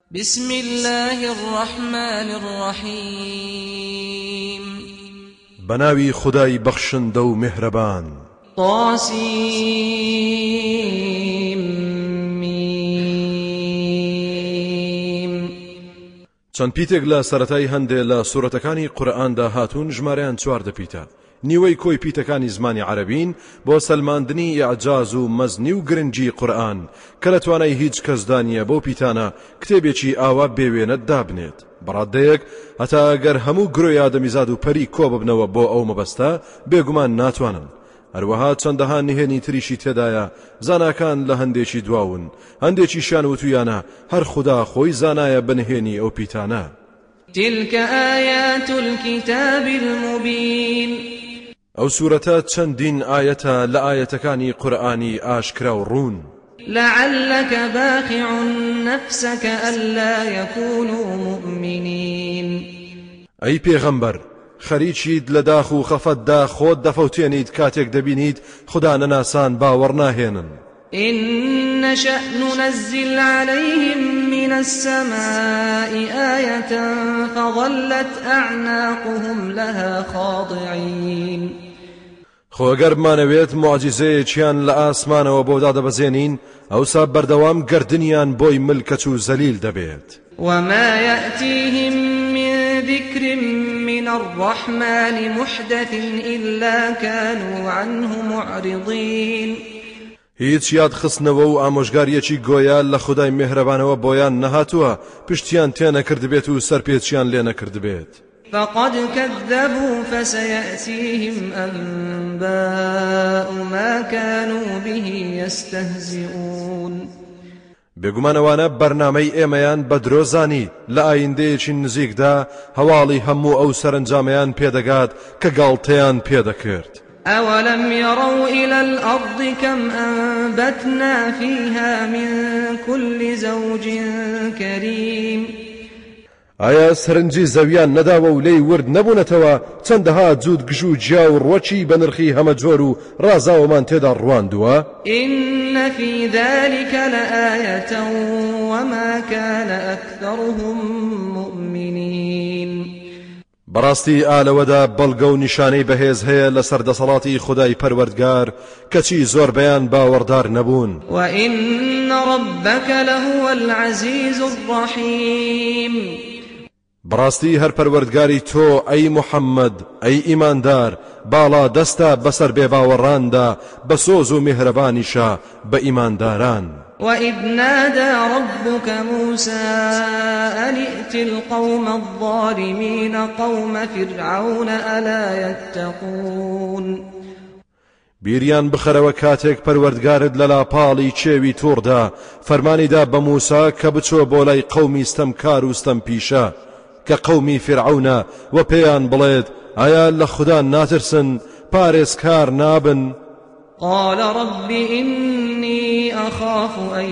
بسم الله الرحمن الرحيم بناوي خداي بخشن دو مهربان طاسيم چەند پیتێک لە سەرەتای هەندێک لە سوورەتەکانی قورئاندا هاتوون ژمارەیان 4 پیتە. نیوەی کۆی پیتەکانی زمانی عەرەبین بۆ سەلماندنی ئیعجاز و مەزنی و گرنگی قورئان کە لە توانای هیچ کەسدا نییە بۆ پیتانە کتێبێکی ئاوا بێوێنە دابنێت. بەڕادەیەک هەتا ئەگەر هەموو گرۆی ئادەمیزاد و پەری کۆ ببنەوە بۆ ئەو مەبەستە بێگومان ناتوانن. هەروەها چەندەها نهێنی تریشی تێدایە زاناکان لە هەندێکی دواون، هەندێکیشیان وتویانە هەر خوددا خۆی زانایە بنهێنی ئەو پیتانە. تلك آيات الكتاب المبين ئەو سوورەتە چەندین ئاەتە لە ئاەتەکانی قورئانی ئاشکرا و ڕوون. لعلك باخع نفسك ألا يكونوا مؤمنين ئەی پێغەمبەر خەریکیت لە داخ و خەفەتدا خۆت دەفەوتێنیت کاتێک دەبینیت خوددا نەناسان باوەڕ ناهێنن. إن نشأ ننزل عليهم من السماء آية فظلت أعناقهم لها خاضعين خۆ ئەگەر بمانەوێت موعجزەیەکیان لە ئاسمانەوە بۆ دادەبەزێنین ئەوسا بەردەوام گردنیان بۆی ملکەت و زەلیل دەبێت. وما يأتيهم من ذكر من الرحمن محدث إلا كانوا عنه معرضين هیچ یاد خستنەوە و ئامۆژگاریەکی گۆیا لە خودای مێهرەبانەوە بۆیان نەهاتووە پشتیان تێ نەکردبێت و سەرپێچیان لێ نەکردبێت. فقد كذبوا فسيأتيهم أنباء ما كانوا به يستهزئون بێگومانەوانە بەرنامەی ئێمەیان بە درۆزانی لە ئایندەیەکی نزیکدا هەواڵی هەموو ئەو سەرنجامەیان پێدەگات کە گاڵتەیان پێدەکرد. أولم يروا إلى الأرض كم أنبتنا فيها من كل زوج كريم ئایا سەرنجی زەویان نەداوە و لێی ورد نەبوونەتەوە چەندەها جوود گژ و جیا و ڕۆکی بە نرخی هەمە جۆر و ڕازاوەمان تێدا ڕواندووە؟ إن في ذلك لآية وما كان أكثرهم مؤمنين بەڕاستی ئالەوەدا بەڵگە و نیشانەی بەهێز هەیە لە سەردەسەڵاتی خودای پەروەردگار کەچی زۆربەیان باوەڕدار نەبوون. وإن ربك لهو العزيز الرحيم بەڕاستی هەر پەروەردگاری تۆ ئەی محەممەد ئەی ئیماندار باڵا دەستە بەسەر بێباوەڕاندا بە سۆز و میهرەبانیشە بە ئیمانداران. وإذ نادى ربك موسى أن ائت القوم الظالمين قوم فرعون ألا يتقون بیریان بخەرەوە کاتێک پەروەردگارت لە لاپاڵی چێوی تووڕدا فەرمانیدا بە موسا کە بچۆ بۆ لای قەومی ستەمکار و ستەمپیشە کە قەومی فرعونە و پێیان بڵێت ئایا لە خوددا ناترسن پارێزکار نابن. قال رب إني أخاف أن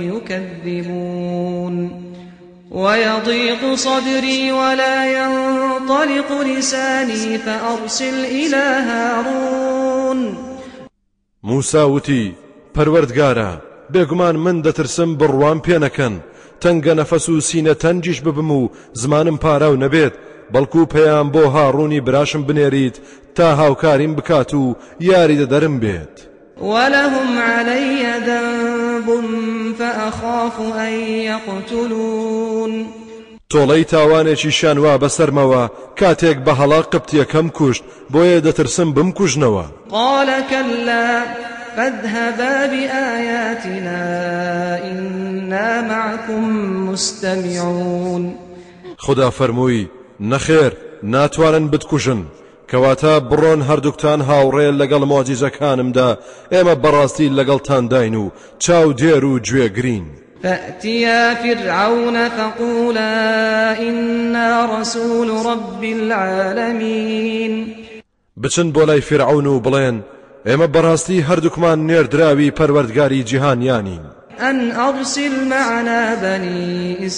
يكذبون ويضيق صدري ولا ينطلق لساني فأرسل إلى هارون موسى وتی پەروەردگارە بێگومان من دەترسم بڕوان پێ نەکەن تەنگە نەفەس و سینە تەنجیش ببم و زمانم پاراو نەبێت بەڵکو پێیان بۆ هاڕوونی براشم بنێریت تا هاوکاریم بکات و یاری دەدەرم بێت. ولهم علي ذنب فأخاف أن يقتلون تۆڵەی تاوانێکی شانوا بەسەرمەوە کاتێک بە هەڵا قبتیەکەم کوشت بۆیە دەترسم بمکوژنەوە. قال كلا فاذهبا بآياتنا إنا معكم مستمعون خدا فەرمووی نەخێر ناتوانن بتکوژن کەواتە بڕۆن هەردووکتان هاوڕێ لەگەڵ مۆجیزەکانمدا ئێمە بەڕاستی لەگەڵتان داین و چاو دێر و گوێگرین. فأتيا فرعون فقولا إنا رسول رب العالمين بچن بۆ لای فرعون و بڵێن ئێمە بەڕاستی هەردووکمان نێردراوی پەروەردگاری جیهانیانین. أن أرسل معنا بني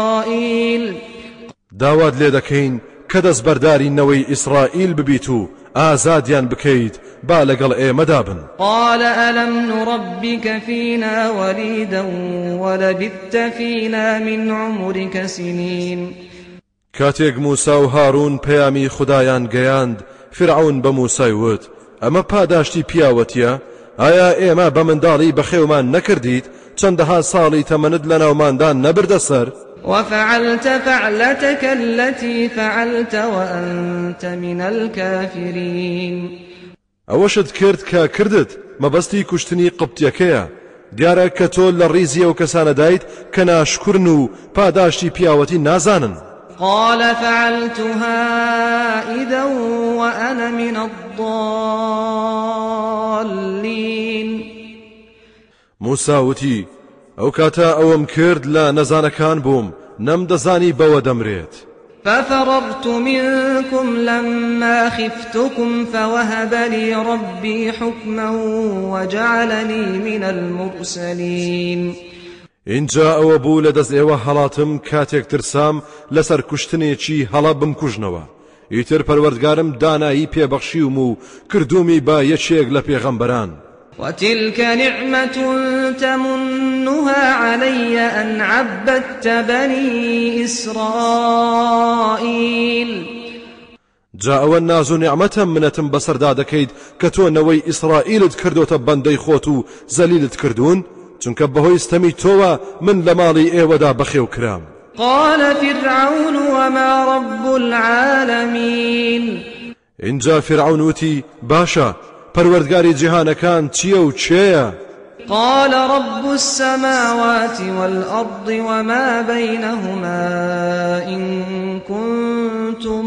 إسرائيل داوات لێ دەکەین کە دەستبەرداری نەوەی ئیسرائیل ببیت و ئازادیان بکەیت با لەگەڵ ئێمەدا بن. قال ألم نربك فينا وليدا ولبثت فينا من عمرك سنين. کاتێک موسا و هارون پەیامی خودایان گەیاند، فرعون بە موسای وت: ئەمە پاداشتی پیاوەتیە؟ ئایا ئێمە بە منداڵی بەخێومان نەکردیت؟ چەندەها ساڵی تەمەنت لەناوماندان نەبردە سەر؟ وفعلت فعلتك التي فعلت وأنت من الكافرين. ئەوەشت کرد کە کردت مەبەستی کوشتنی قبتیەکەیە. دیارە کە تۆ لە ڕیزی ئەو کەسانە دایت کە ناشکرن و پاداشتی پیاوەتی نازانن. قال فعلتها إذا وأنا من الضالين. موسا وتی: ئەو کاتە ئەوەم کرد لە نەزانەکان بووم، نەمدەزانی بەوە دەمرێت. ففررت منكم لما خفتكم فوهب لي ربي حكما وجعلني من المرسلين. اینجا ئەوە بوو لە دەست ئێوە هەڵاتم کاتێک ترسام لەسەر کوشتنێکی هەڵا بمکوژنەوە. ئیتر پەروەردگارم دانایی پێبەخشیوم و کردومی با یەکێک لە پێغەمبەران. وتلك نعمة تمنها علي أن عبدت بني إسرائيل. جا ئەوە ناز و نیعمەتە منەتم بەسەردا دەکەیت کە تۆ نەوەی ئیسرائیلت کردوتە بەندەی خۆت و زەلیلت کردوون، چونکە بەهۆی ستەمی تۆوە من لە ماڵی ئێوەدا بەخێو کرام. قال فرعون وما رب العالمين. اینجا فرعون وتی: باشە، پەروەردگاری جیهانەکان چییە و چێیە؟ قال رب السماوات والأرض وما بينهما إن كنتم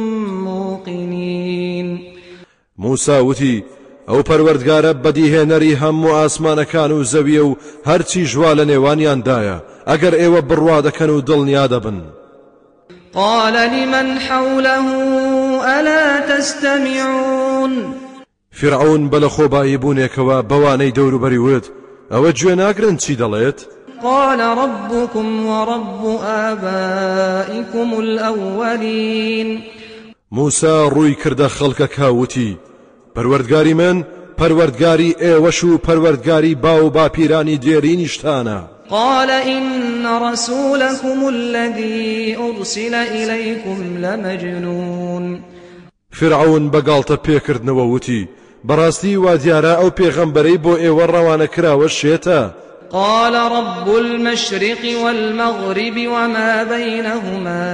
موقنين. موسا وتی: ئەو پەروەردگارە بەدیهێنەری هەموو ئاسمانەکان و زەویە و هەرچی ژوا لە نێوانیاندایە ئەگەر ئێوە بڕوا دەکەن و دڵنیا دەبن. قال لمن حوله ألا تستمعون. فرعون بەلە خۆبایی بوونێکەوە بەوانەی دەوروبەری وت: ئەوە گوێ ناگرن چی دەڵێت؟ قال ربكم ورب آبائكم الأولين. موسا ڕووی کردە خەڵکەکە وتی: پەروەردگاری من پەروەردگاری ئێوەش و پەروەردگاری باو باپیرانی دێرینیشتانە. قال إن رسولكم الذي أرسل إليكم لمجنون. فرعون بەگاڵتە پێکردنەوە وتی: بەڕاستی وا دیارە ئەو پێغەمبەرەی بۆ ئێوە ڕەوانە کراوە شێتە. قال رب المشرق والمغرب وما بينهما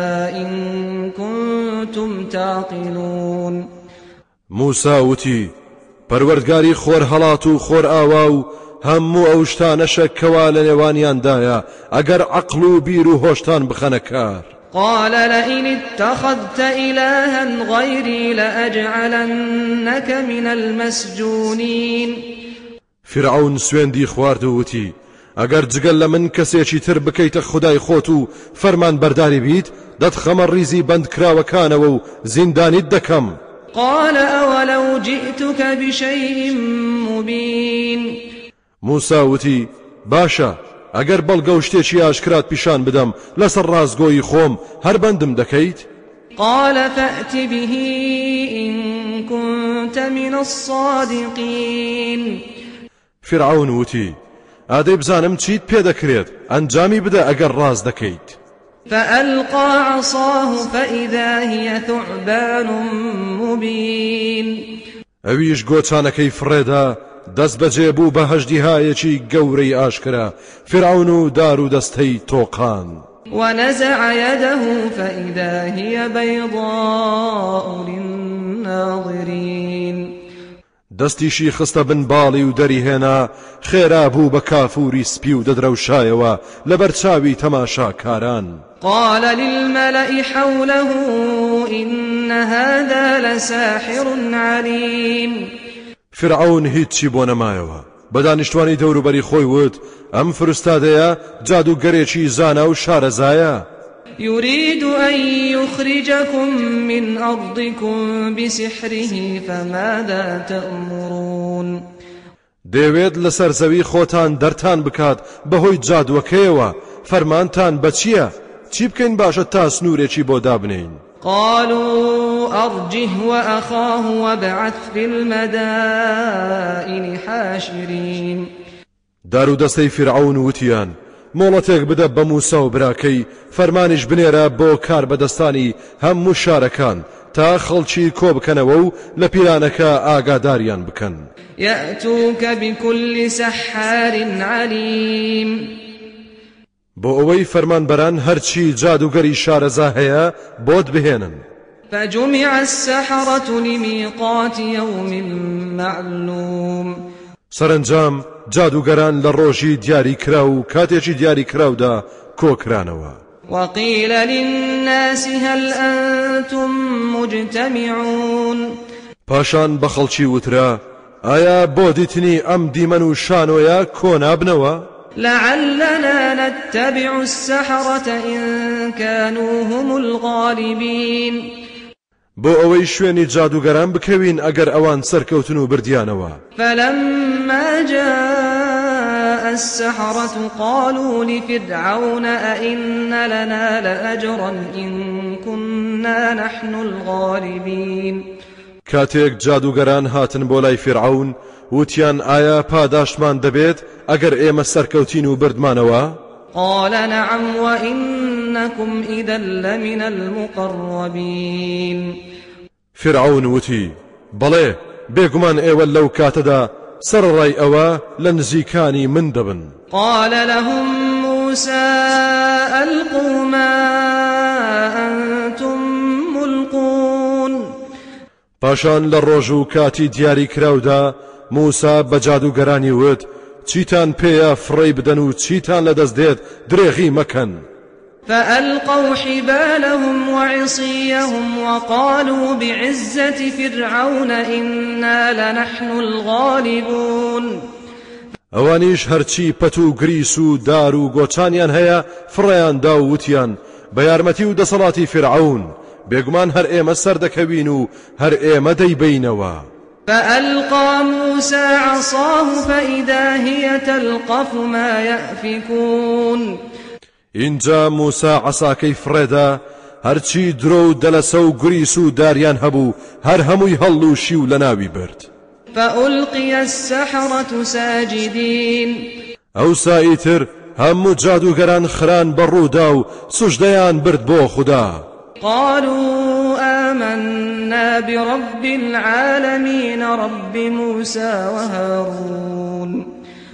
إن كنتم تعقلون. موسا وتی: پەروەردگاری خۆر هەڵات و خۆر ئاوا و هەموو ئەو شتانەشە کەوا لە نێوانیاندایە ئەگەر عەقڵ و بیر و هۆشتان بخەنە کار. قال لئن اتخذت إلها غيري لأجعلنك من المسجونين. فرعون سوێندی خوارد و وتی: ئەگەر جگەل لە من کەسێکی تر بکەیتە خودای خۆت و فەرمان بەرداری بیت، دەتخەمە ڕیزی بەندکراوەکانەوە و زیندانیت دەکەم. قال أولو جئتك بشيء مبين. موسا وتی: باشە، ئەگەر بەڵگە و شتێکی ئاشکرات پیشان بدەم لەسەر ڕازگۆیی خۆم هەر بەندم دەکەیت؟ قال فأت به إن كنت من الصادقين. فرعون وتی: ئادەی بزانم چیت پێ دەکرێت، ئەنجامی بدە ئەگەر ڕاز دەکەیت. فألقى عصاه فإذا هي ثعبان مبين. ئەویش گۆچانەکەی فڕێدا دەست بەجێ بوو بە هەژدیهایەکی گەورەی ئاشکرا، فرعون و دار و دەستەی تۆقان. ونزع يده فإذا هي بيضاء للناظرين. دەستیشی خستە بن باڵی و دەریهێنا، خێرا بوو بە کافوری سپی و دەدرەوشایەوە لەبەر چاوی تەماشاکاران. قال للملأ حوله إن هذا لساحر عليم. فرعون هیچی بۆ نەمایەوە، بە دانیشتوانی دەوروبەری خۆی وت: ئەم فرستادەیە جادوگەرێکی زانا و شارەزایە. يريد أن يخرجكم من أرضكم بسحره فماذا تأمرون. دەوێت لەسەر زەوی خۆتان دەرتان بکات بەهۆی جادوەکەیەوە، فەرمانتان بە چییە؟ چی بکەین باشە تا سنوورێکی بۆ دابنین؟ قالوا أرجه وأخاه وابعث في المدائن حاشرين دارو دەستەی فرعون وتیان مۆڵەتێک بدە بە موسا و براکەی فەرمانیش بنێرە بۆ کار بەدەستانی هەموو شارەکان تا خەڵکی کۆ بکەنەوە و لە پیرانەکە ئاگاداریان بکەن يأتوك بكل سحار عليم بۆ ئەوەی فەرمانبەران هەرچی جادوگەری شارەزا هەیە بۆت بهێنن فجمع السحرة لميقات يوم معلوم سەرنجام جادوگەران لە ڕۆژی دیاری کرا و کاتێکی دیاری کراودا کۆکرانەوە وقيل للناس هل أنتم مجتمعون پاشان بە خەڵکی وترا ئایا بۆ دیتنی ئەم دیمەن و شانۆیە کۆنابنەوە لعلنا نتبع السحرة إن كانوا هم الغالبين بۆ ئەوەی شوێنی جادوگەران بکەوین ئەگەر ئەوان سەرکەوتن و بردیانەوە فلما جاء السحرة قالوا لفرعون أئن لنا لأجرا إن كنا نحن الغالبين کاتێک جادوگەران هاتن بۆ لای فرعون وتیان ئایا پاداشمان دەبێت ئەگەر ئێمە سەرکەوتین و بردمانەوە قال نعم وإنكم إذا لمن المقربين فرعون وتی بەڵێ بێگومان ئێوە لەو کاتەدا سەرڕای ئەوە لە نزیکانی من دەبن قال لهم موسى ألقوا ما أنتم ملقون پاشان لە ڕۆژ و کاتی دیاری کراودا موسا بە جادوگەرانی وت چیتان پێیە فڕێی بدەن و چیتان لەدەست دێت درێغی مەکەن فألقوا حبالهم وعصيهم وقالوا بعزة فرعون إنا لنحن الغالبون ئەوانیش هەرچی پەت و گریس و دار و گۆچانیان هەیە فڕێیان دا و وتیان بە یارمەتی و دەسەڵاتی فرعون بێگومان هەر ئێمە سەردەکەوین و هەر ئێمە دەیبینەوە فألقى موسى عصاه فإذا هي تلقف ما يأفكون اینجا موسا عەساکەی فڕێدا هەرچی درۆ و دەلەسە و گریس و داریان هەبوو هەر هەمووی هەڵ و شی و لەناوی برد فألقي السحرة ساجدين ئەوسا ئیتر هەموو جادوگەران خران بەڕوودا و سوژدەیان برد بۆ خوددا قالوا آمنا برب العالمين رب موسى وهارون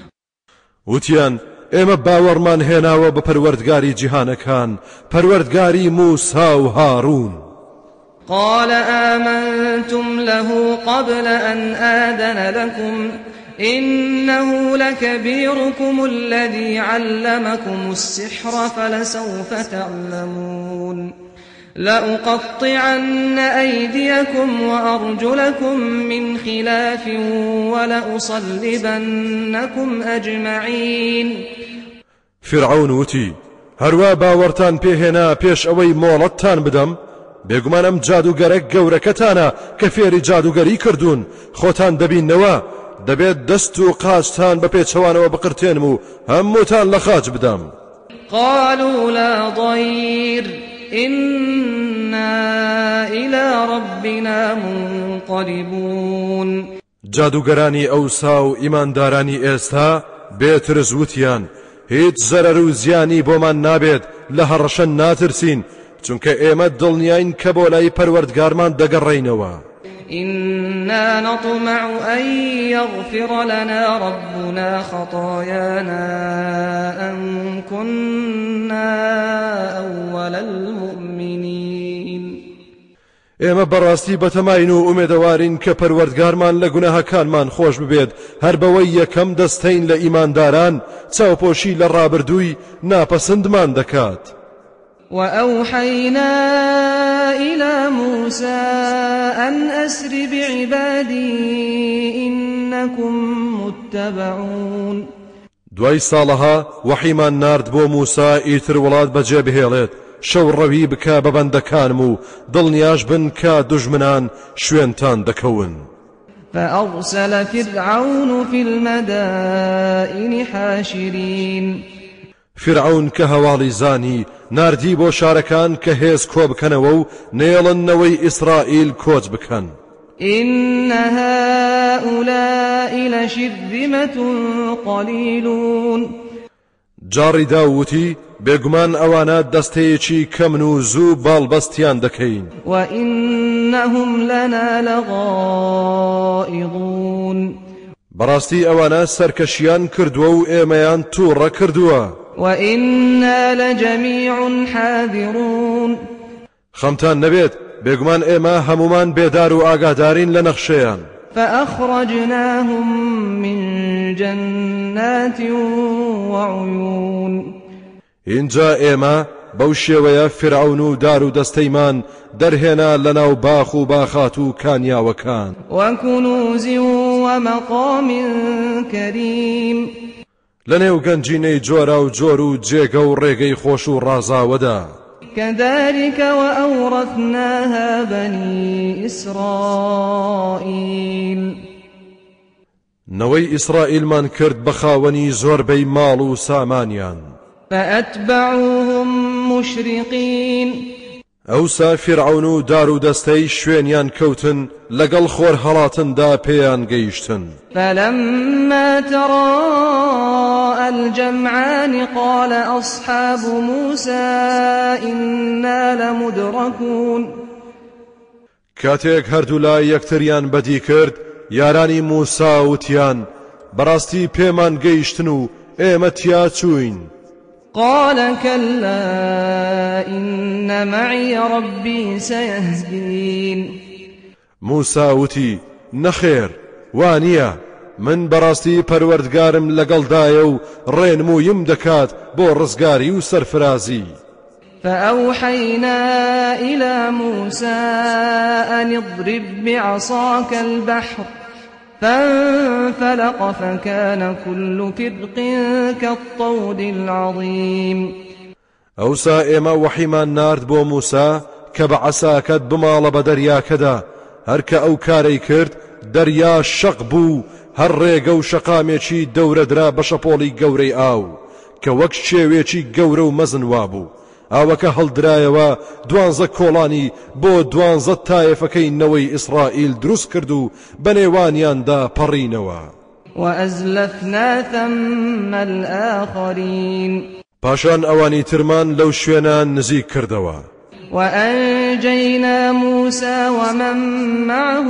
وتیان ئێمە باوەڕمان هێناوە بە پەروەردگاری جیهانەکان پەروەردگاری موسا و هارون قال آمنتم له قبل أن آذن لكم إنه لكبيركم الذي علمكم السحر فلسوف تعلمون لأقطعن أيديكم وأرجلكم من خلاف ولأصلبنكم أجمعين فرعون وتی هەروە باوەڕتان پێهێنا پێش ئەوەی مۆڵەتتان بدەم بێگومان ئەم جادوگەرە گەورەکەتانە کە فێری جادوگەری کردوون خۆتان دەبینەوە دەبێت دەست و قاچتان بە پێچەوانەوە بقرتێنم و هەمووتان لە خاچ بدەم قالوا لا ضير إنا إلى ربنا منقلبون جادوگەرانی ئەوسا و ئیماندارانی ئێستا بێترز وتیان هیچ زەرەر و زیانی بۆمان نابێت لە هەڕەشە ناترسین چونکە ئێمە دڵنیاین کە بۆ لای پەروەردگارمان دەگەڕێینەوە إنا نطمع أن يغفر لنا ربنا خطايانا أن كنا أول المؤمنين ئێمە بەڕاستی بەتەماین و ئومێدەوارین کە پەروەردگارمان لە گوناهەکانمان خۆش ببێت هەر بەوەی یەکەم دەستەین لە ئیمانداران چاوپۆشی لە ڕابردووی ناپەسندمان دەکات وأوحينا إلى موسى أن أسر بعبادي إنكم متبعون دوای ساڵەها وەحیمان نارد بۆ موسا ئیتر وڵات بەجێ بهێڵێت شەو ڕەوی بکە بە بەندەکانم و دڵنیاش بن کە دوژمنان شوێنتان دەکەون فأرسل فرعون في المدائن حاشرين فرعون کە هەواڵی زانی ناردی بۆ شارەکان کە هێز کۆ بکەنەوە و نێڵنەوەی ئیسرائیل کۆچ بکەن. إن هؤلاء لشرذمة قليلون. جاری داوتی بێگومان ئەوانە دەستەیەکی کەمن و زوو باڵبەستیان دەکەین. وإنهم لنا لغائظون. بەڕاستی ئەوانە سەرکەشیان کردووە و ئێمەیان تووڕە کردووە. وإنا لجميع حاذرون. خەمتان نەبێت بێگومان ئێمە هەمومان بێدار و ئاگادارین لە نەخشەیان. فأخرجناهم من جنات وعيون. اینجا ئێمە بەو شێوەیە فرعون و دار و دەستەیمان دەرهێنا لەناو باخ و باخات و کانیاوەکان. وكنوز ومقام كريم. لەنێو گەنجینەی جۆرا و جۆر و جێگە و ڕێگەی خۆش و ڕازاوەدا. كذلك وأورثناها بني إسرائيل. نەوەی ئیسرائیلمان کرد بە خاوەنی زۆربەی ماڵ و سامانیان. فأتبعوهم مشرقين. ئەوسا فرعون و دار و دەستەی شوێنیان کەوتن لەگەڵ خۆر هەڵاتندا پێیان گەیشتن. فلما تراءى الجمعان قال أصحاب موسى إنا لمدركون. کاتێک هەردوو لای یەکتریان بەدی کرد یارانی موسا وتیان بەڕاستی پێمان گەیشتن و ئێمە تیا چوین. قال كلا إن معي ربي سيهدين. موسا وتی نەخێر وانیە من بەڕاستی پەروەردگارم لەگەڵدایە و ڕێنموویم دەکات بۆ ڕزگاری و سەرفرازی. فأوحينا إلى موسى أن اضرب بعصاك البحر فانفلق فكان كل فرق كالطود العظيم. ئەوسا ئێمە وحیمان نارد بۆ موسا کە بە عەساکەت بماڵە بە دەریاکەدا هەرکە ئەو کارەی کرد دەریا شەق بوو هەر ڕێگە و شەقامێکی دەورەدرا بە شەپۆڵی گەورەی ئاو کە وەک شێوێکی گەورە و مەزن وابوو. ئاوەکە هەڵدرایەوە 12 کۆڵانی بۆ 12 تایەفەکەی نەوەی ئیسرائیل دروست کرد و بەنێوانیاندا پەڕینەوە. وأزلفنا ثم الآخرين. پاشان ئەوانی ترمان لەو شوێنە نزیک کردەوە. وأنجينا موسى ومن معه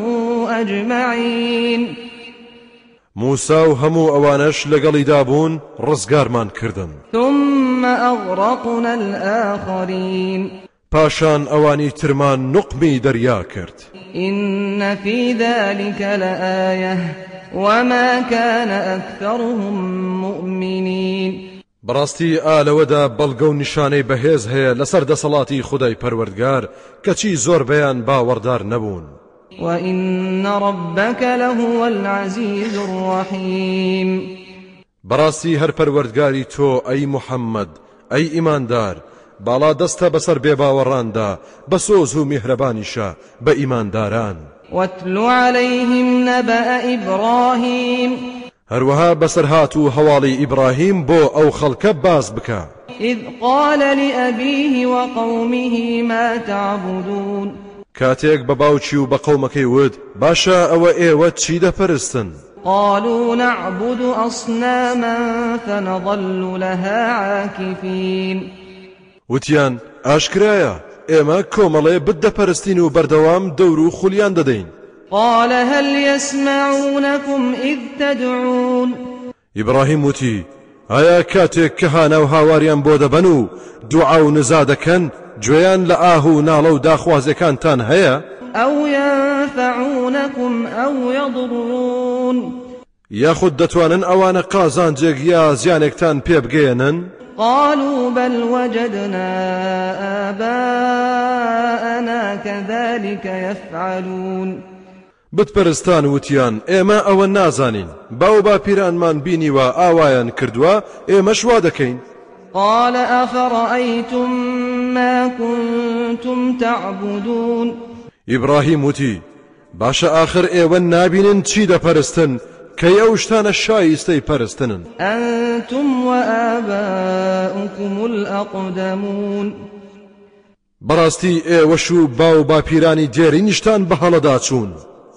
أجمعين. موسا و هەموو ئەوانەش لەگەڵی دابوون ڕزگارمان کردن. ثم أغرقنا الآخرين. پاشان ئەوانی ترمان نقمی دەریا کرد. إن في ذلك لآية وما كان أكثرهم مؤمنين. بەڕاستی ئالەوەدا بەڵگە و نیشانەی بەهێز هەیە لەسەر دەسەڵاتی خودای پەروەردگار کەچی زۆربەیان باوەڕدار نەبوون. وإن ربك لهو العزيز الرحيم. بەڕاستی هەر پەروەردگاری تۆ ئەی محەممەد ئەی ئیماندار باڵا دەستە بەسەر بێباوەڕاندا بە سۆز و میهرەبانیشە بە ئیمانداران. واتل عليهم نبأ إبراهيم. هەروەها بەسەرهات و هەواڵی ئیبراهیم بۆ ئەو خەڵکە باز بکە. إذ قال لأبيه وقومه ما تعبدون. کاتێک بە باوکی و بە قەومەکەی وت باشە ئەوە ئێوە چی دەپەرستن؟ قالوا نعبد أصناما فنظل لها عاكفين. وتیان ئاشکرایە ئێمە کۆمەڵێ بدەپەرستین و بەردەوام دەور و خولیان دەدەین. قال هل يسمعونكم إذ تدعون. ئیبراهیم وتی ئایا کاتێک کە هانا و هاواریان بۆ دەبەن و دوعا و نزا دەکەن گوێیان لە ئاه و ناڵە و داخوازەکانتان هەیە؟ أو ينفعونكم أو يضرون. یاخود دەتوانن ئەوانە قازانجێک یا زیانێکتان پێ بگەێنن؟ قالوا بل وجدنا آباءنا كذلك يفعلون. بتپەرستان وتیان ئێمە ئەوە نازانین باو باپیرانمان بینیوە ئاوایان کردووە ئێمەش وا دەکەین. قال أفرأيتم ما كنتم تعبدون. ئیبراهیم وتی باشە ئاخر ئێوە نابینن چی دەپەرستن کەی ئەو شتانە شایستەی پەرستنن. أنتم وآباؤكم الأقدمون بەڕاستی ئێوەش و باو باپیرانی دێرینیشتان بە هەڵەدا چوون.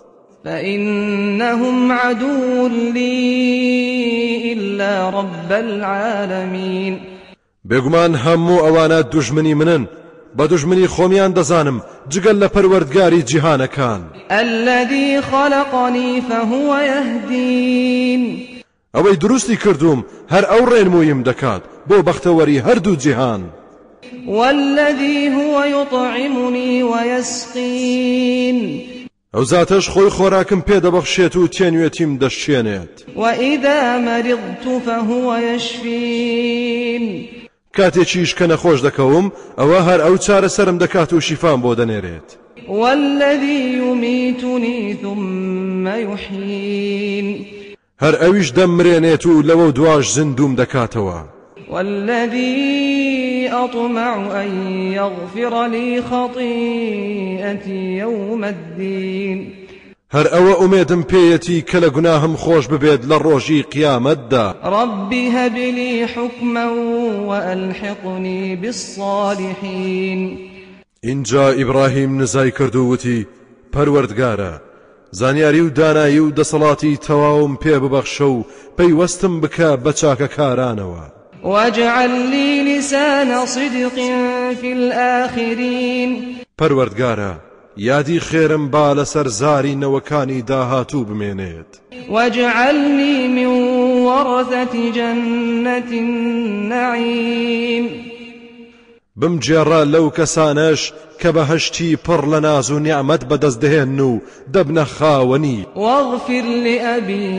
فإنهم عدو لي إلا رب العالمين بێگومان هەموو ئەوانە دوژمنی منن، بە دوژمنی خۆمیان دەزانم جگەل لە پەروەردگاری جیهانەکان. الذي خلقني فهو يهدين ئەوەی دروستی کردوم هەر ئەو ڕێنموویم دەکات بۆ بەختەوەری هەردوو جیهان. والذي هو يطعمني ويسقين ئەو زاتەش خۆی خۆراکم پێدەبەخشێت و تێنوێتیم دەشێنێت. وإذا مرضت فهو يشفين کاتێکیش کە نەخۆش دەکەوم ئەوە هەر ئەو چارەسەرم دەکات و شیفام بۆ دەنێرێت. والذي يميتني ثم يحيين هەر ئەویش دەمرێنێت و لەوە دواش زیندوم دەکاتەوە. والذي أطمع أن يغفر لي خطيئتي يوم الدين هەر ئەوە ئومێدم پێیەتی کە لە گوناهم خۆش ببێت لە ڕۆژی قیامەتدا. رب هب لي حكما وألحقني بالصالحين. اینجا ئیبراهیم نزای کرد و وتی پەروەردگارە زانیاری و دانایی و دەسەڵاتی تەواوم پێ ببەخشە و پەیوەستم بکە بە چاکەکارانەوە. واجعل لي لسان صدق في الآخرين. پەروەردگارە یادی خێرم با لەسەر زاری نەوەکانی داهاتوو بمێنێت. واجعلني من ورثة جنة النعيم. بمجێڕە لەو کەسانەش کە بەهەشتی پڕ لە ناز و نیعمەت بەدەست دەهێن و دەبنە خاوەنی. واغفر لأبي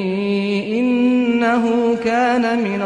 إنه كان من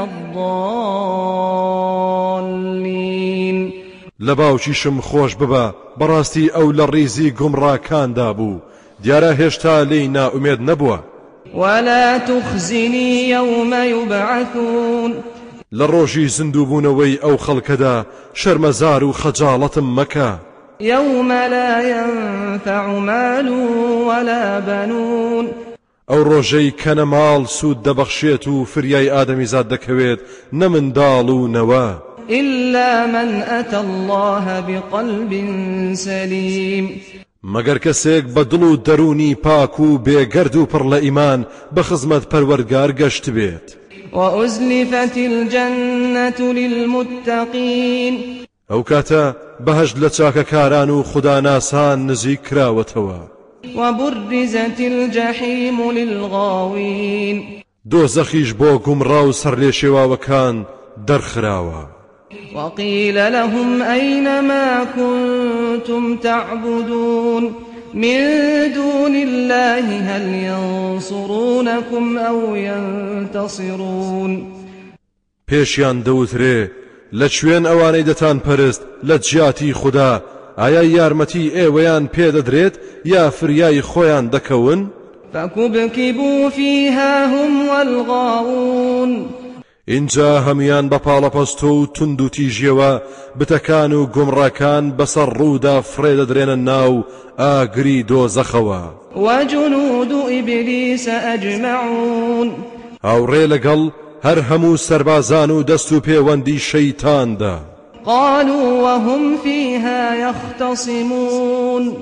الضالين. لە باوکیشم خۆش ببە بەڕاستی ئەو لە ڕیزی گومڕاکاندا بوو دیارە هێشتا لێی نائومێد نەبووە. ولا تخزني يوم يبعثون. لە ڕۆژی زیندووبوونەوەی ئەو خەڵکەدا شەرمەزار و خەجاڵەتم مەکە. يوم لا ينفع مال ولا بنون. ئەو ڕۆژەی کە نە ماڵ سوود دەبەخشێت و فریای ئادەمیزاد دەکەوێت نە منداڵ و نەوە. إلا من أتى الله بقلب سليم. مەگەر کەسێک بە دڵ و دەرونی پاک و بێگەرد و پڕ لە ئیمان بە خزمەت پەروەردگار گەشت بێت. وأزلفت الجنة للمتقين. ئەو کاتە بەهەشت لە چاکەکاران و خوداناسان نزیک کراوەتەوە. وبرزت الجحيم للغاوين. دۆزەخیش بۆ گومڕا و سەرلێشێواوەکان دەرخراوە. وقيل لهم أين ما كنتم تعبدون من دون الله هل ينصرونكم أو ينتصرون. پێشیان دەوترێ لە کوێن ئەوانەی دەتان پەرست لە جیاتی خوددا ئایا یارمەتی ئێوەیان پێدەدرێت یا فریای خۆیان دەکەون؟ فكبكبوا فيها هم والغاوون. اینجا هەمیان بە پاڵەپەست و تند و تیژیەوە بتەکان و گومڕاکان بەسەر ڕوودا فرێدەدرێنە ناو ئاگری دۆزەخەوە. وجنود إبليس أجمعون. هاوڕێ لەگەڵ هەر هەموو سەربازان و دەست و پەیوەندی شەیتاندا. قالوا وهم فيها يختصمون.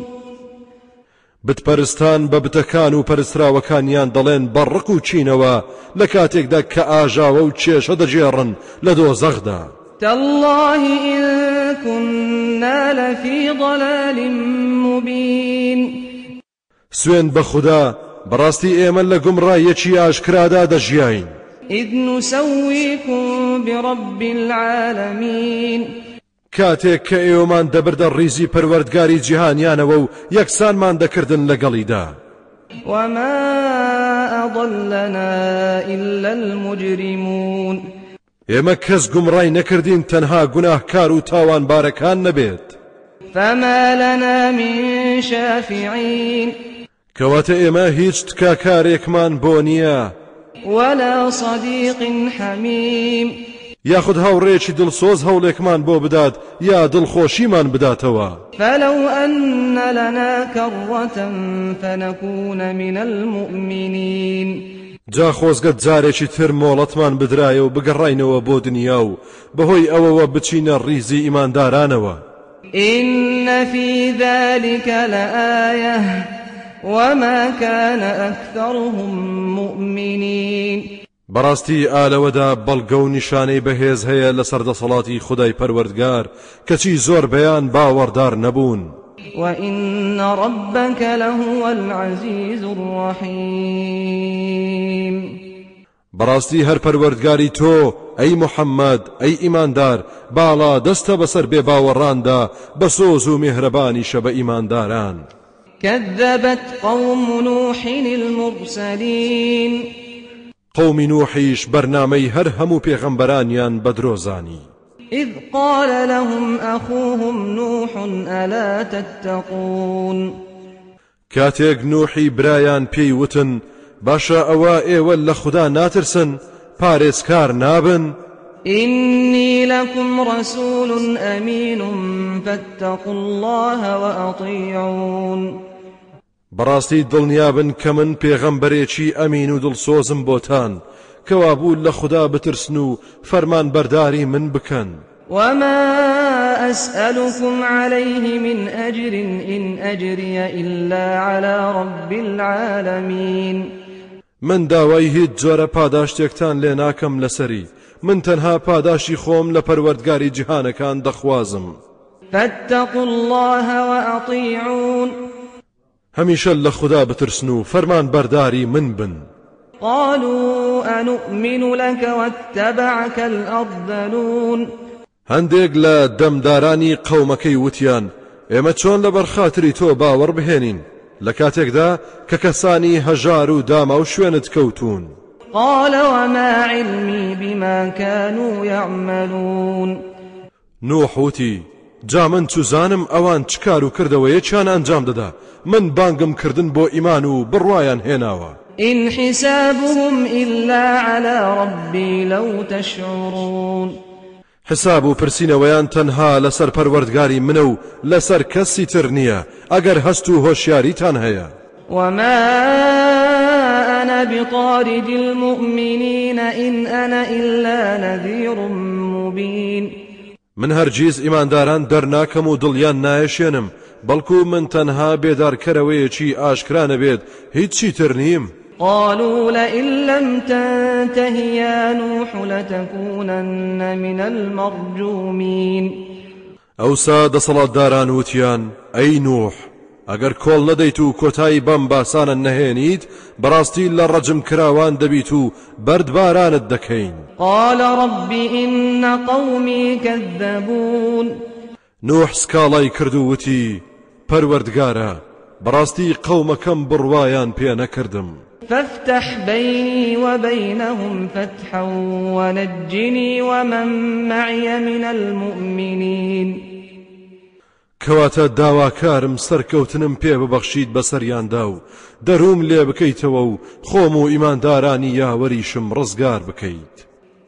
بتپەرستان بە بتەکان و پەرستراوەکانیان دەڵێن بەڕق و چینەوە لە کاتێکدا کە ئاژاوە و کێشە دەجێڕن لە دۆزەخدا. تالله إن كنا لفي ضلال مبين. سوێن بە خوددا بەڕاستی ئێمە لە گومڕایەکی ئاشکرادا دەژیاین. إذ نسويكم برب العالمين. کاتێک کە ئێوەمان دەبردە ڕیزی پەروەردگاری جیهانیانەوە و یەکسانمان دەکردن لەگەڵیدا. وما أضلنا إلا المجرمون. ئێمە کەس گومڕای نەکردین تەنها گوناهکار و تاوانبارەکان نەبێت. فما لنا من شافعين. کەواتە ئێمە هیچ تکاکارێکمان بۆ نییە. ولا صديق حميم. یاخود هاوڕێکی دڵسۆز هەوڵێکمان بۆ بدات یا دڵخۆشیمان بداتەوە. فلو أن لنا كرة فنكون من المؤمنين. جا خۆزگەت جارێکی تر مۆڵەتمان بدرایە و بگەڕاینەوە بۆ دنیا و بەهۆی ئەوەوە بچینە ڕیزی ئیماندارانەوە. إن في ذلك لآية وما كان أكثرهم مؤمنين. بەڕاستی ئالەوەدا بەڵگە و نیشانەی بەهێز هەیە لە سەردەسەڵاتی خودای پەروەردگار کەچی زۆر بەیان باوەڕدار نەبوون. وإن ربك لهو العزيز الرحيم. بەڕاستی هەر پەروەردگاری تۆ ئەی محەممەد ئەی ئیماندار باڵا دەستە بەسەر بێ باوەڕاندا بە سۆز و میهرەبانیشە بە ئیمانداران. كذبت قوم نوح المرسلين. قومی نوحیش بەرنامەی هەر هەموو پێغەمبەرانیان بەدرۆزانی. إذ قال لهم أخوهم نوح ألا تتقون. کاتێک نوحی برایان پێی وتن باشە ئەوە ئێوە لە خوددا ناترسن پارێزکار نابن. إني لكم رسول أمين فاتقوا الله وأطيعون. بەڕاستی دڵنیابن کە من پێغەمبەرێکی ئەمین و دڵسۆزم بۆتان کەوا بوو لە خوددا بترسن و فەرمان بەرداری من بکەن. وما أسألكم عليه من أجر إن أجري إلا على رب العالمين. من داوای هیچ جۆرە پاداشتێکتان لێ ناکەم لەسەری من تەنها پاداشی خۆم لە پەروەردگاری جیهانەکان دەخوازم. فاتقوا الله وأطيعون. هەمیشە لە خوددا بترسن و فەرمان بەرداری من بن. قالوا أنؤمن لك واتبعك الأرذلون. هەندێک لە دەمدارانی قەومەکەی وتیان ئێمە چۆن لەبەر خاتری تۆ باوەڕ بهێنین لە کاتێکدا کە کەسانی هەژار و داما و شوێنت کەوتون. قال وما علمي بما كانوا يعملون. نوح وتی جا من چوزانم ئەوان چکار و کردەوەیەکیان ئەنجام دەدا من بانگم کردن بۆ ئیمان و بڕوایان هێناوە. إن حسابهم إلا على ربي لو تشعرون. حساب و پرسینەوەیان تەنها لەسەر پەروەردگاری منە و لەسەر کەسی تر نییە ئەگەر هەست و هۆشیاریتان هەیە. وما أنا بطارد المؤمنين إن أنا إلا نذير مبين. من هەرگیز ئیمانداران دەرناکەم و دڵیان نایەشێنم بەڵکو من تەنها بێدارکەرەوەیەکی ئاشکرا نەبێت هیچی تر نیم. قالوا لئن لم تنته يا نوح لتكونن من المرجومين. ئەوسا دەسەڵاتداران وتیان ئەی نوح ئەگەر کۆڵ نەدەیت و کۆتایی بەم باسانە نەهێنیت بەڕاستی لە ڕەجم کراوان دەبیت و بەردبارانت دەکەین. قال رب إن قومي كذبون. نوح سکاڵای کرد و وتی پەروەردگارە بەڕاستی قەومەکەم بڕوایان پێ نەکردم. فافتح بيني وبينهم فتحا ونجني ومن معي من المؤمنين. کەواتە داواکارم سەرکەوتنم پێ ببەخشید بەسەریاندا و دەروم لێ بکەیتەوە و خۆم و ئیماندارانی یاوەریشم ڕزگار بکەیت.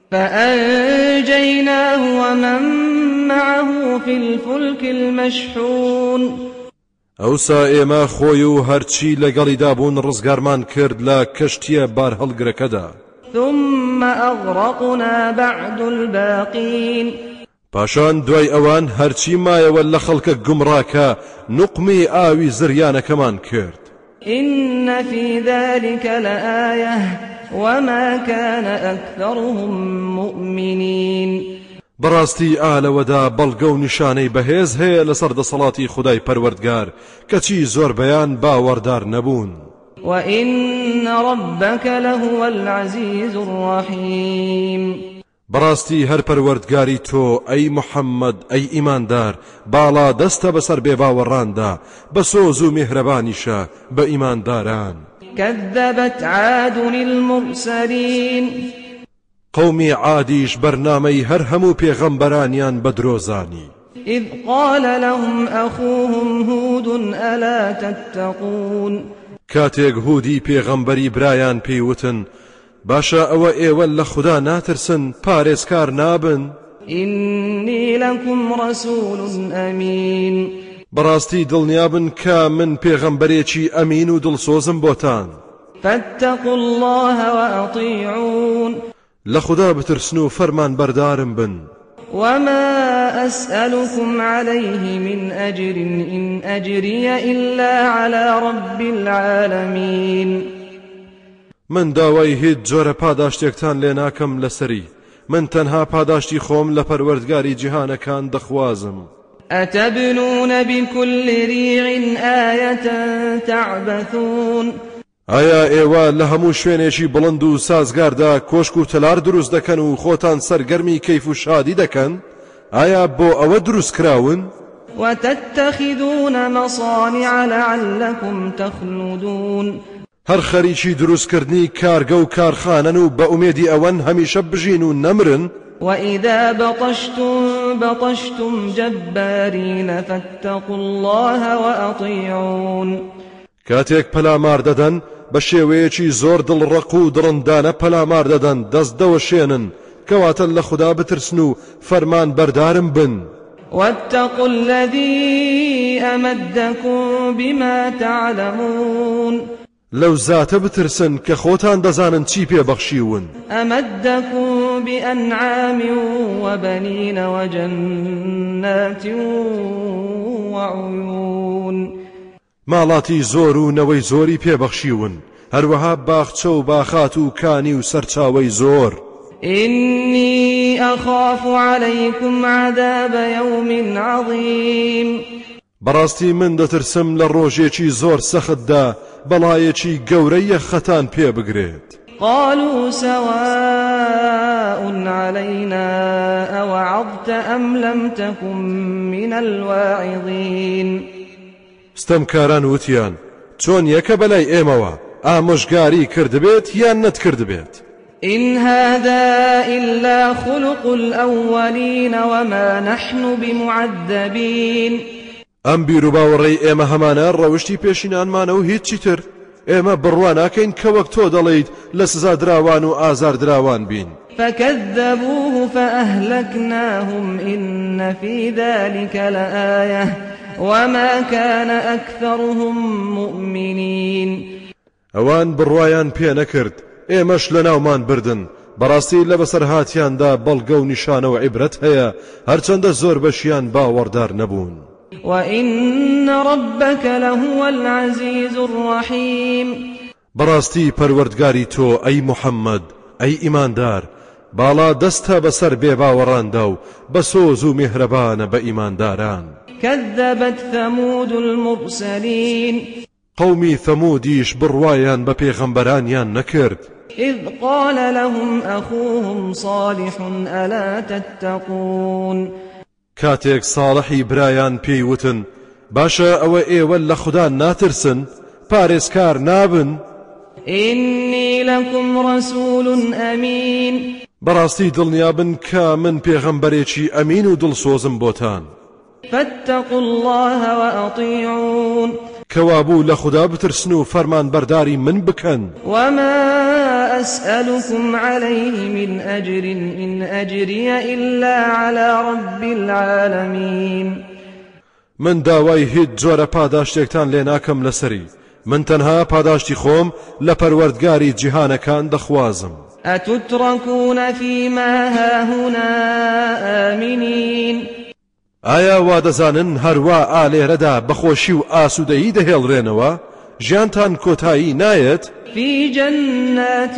فأنجيناه ومن معه في الفلك المشحون. ئەوسا ئێمە خۆی و هەرچی لەگەڵیدا بوون ڕزگارمان کرد لە کەشتیە بار هەڵگرەکەدا. ثم أغرقنا بعد الباقين. پاشان دوای ئەوان هەرچی مایەوە لە خەڵکە گومڕاکە نوقمی ئاوی زریانەکەمان کرد. إن في ذلك لآية وما كان أكثرهم مؤمنين. بەڕاستی ئالەوەدا بەڵگە و نیشانەی بەهێز هەیە لەسەر دەسەڵاتی خودای پەروەردگار کەچی زۆربەیان باوەڕدار نەبوون. وإن ربك لهو العزيز الرحيم. بەڕاستی هەر پەروەردگاری تۆ ئەی محەممەد ئەی ئیماندار باڵا دەستە بەسەر بێ باوەڕاندا بە سۆز و میهرەبانیشە بە ئیمانداران. كذبت عاد المرسلين. قومی عادیش بەرنامەی هەر هەموو پێغەمبەرانیان بەدرۆزانی. إذ قال لهم أخوهم هود ألا تتقون. کاتێک هودی پێغەمبەری برایان پێیوتن باشە ئەوە ئێوە لە خوددا ناترسن پارێزکار نابن. إني لكم رسول أمين. بەڕاستی دڵنیابن کە من پێغەمبەرێکی ئەمین و دڵسۆزم بۆتان. فاتقوا الله وأطيعون لخدا بترسنو فرمان بردارم بن وما أسألكم عليه من أجر إن أجري إلا على رب العالمين من داوای هیچ جۆرە پاداشتێکتان لێ ناکەم لەسەری من تەنها پاداشتی خۆم لە پەروەردگاری جیهانەکان دەخوازم أتبنون بكل ريع آية تعبثون ئایا ئێوە لە هەموو شوێنێکی بڵند و سازگاردا کۆشک و تەلار دروست دەکەن و خۆتان سەرگەرمی کەیف و شادی دەکەن ئایا بۆ ئەوە دروست کراون وتتخذون مصانع لعلكم تخلدون هەر خەریکی دروستکردنی کارگە و کارخانەن و بە ئومێدی ئەوەن هەمیشە بژین و نەمرن وإذا بطشتم جبارين فاتقوا الله وأطيعون کاتێک پەلامار دەدەن بە شێوەیەکی زۆر دڵڕەق و دڕندانە پەلامار دەدەن دەست دەوەشێنن کەواتە لە خوددا بترسن و فەرمان بەردارم بن واتقوا الذي أمدكم بما تعلمون لەو زاتە بترسن کە خۆتان دەزانن چی پێبەخشیون أمدكم بأنعام وبنين وجنات وعيون ماڵاتی زۆر و نەوەی زۆری پێبەخشیون هەروەها باخچە و باخات و کانی و سەرچاوەی زۆر إني أخاف عليكم عذاب يوم عظيم بەڕاستی من دەترسم لە ڕۆژێکی زۆر سەختدا بەڵایەکی گەورەی خەتان پێ بگرێت قالوا سواء علينا أوعظت أم لم تكن من الواعظين ستەمکاران وتیان چۆن یەکە بەلای ئێمەوە ئامۆژگاری کردبێت یان نەتکردبێت إن هذا إلا خلق الأولين وما نحن بمعذبين ئەم بیر و باوەڕێی ئێمە هەمانە ڕەوشتی پێشینانمانە و هیچی تر ئێمە بڕوا ناکەین کە وەک تۆ دەڵێیت لە سزا دراوان و ئازار دراوان بین فكذبوه فأهلكناهم إن في ذلك لآية وما كان أكثرهم مؤمنين ئەوان بڕوایان پێ نەکرد ئێمەش لە ناومان بردن بەڕاستی لە بەسەرهاتیاندا بەڵگە و نیشانە و عیبرەت هەیە هەرچەندە زۆر بەشیان باوەڕدار نەبوون وإن ربك لهو العزيز الرحيم بەڕاستی پەروەردگاری تۆ ئەی محەممەد ئەی ئیماندار باڵا دەستە بەسەر بێباوەڕاندا و بە سۆز و میهرەبانە بە ئیمانداران كذبت ثمود المرسلين قومی ثەمودیش بڕوایان بە پێغەمبەرانیان نەکرد إذ قال لهم أخوهم صالح ألا تتقون کاتێک ساڵحی برایان پێیوتن باشە ئەوە ئێوە لە خوددا ناترسن پارێزکار نابن إني لكم رسول أمين بەڕاستی دڵنیابن کە من پێغەمبەرێکی ئەمین و دڵسۆزم بۆتان فاتقوا الله وأطيعون کەوابوو لە خوددا بترسن و فەرمان بەرداری من بکەن وما أسألكم عليه من أجر إن أجري إلا على رب العالمين من داوای هیچ جۆرە پاداشتێکتان لێ ناکەم لەسەری من تەنها پاداشتی خۆم لە پەروەردگاری جیهانەکان دەخوازم أتتركون فيما هاهنا آمنين ئایا وا دەزانن هەروە ئالێرەدا بەخۆشی و ئاسوودەیی دەهێڵڕێنەوە ژیانتان کۆتایی نایەت في جنات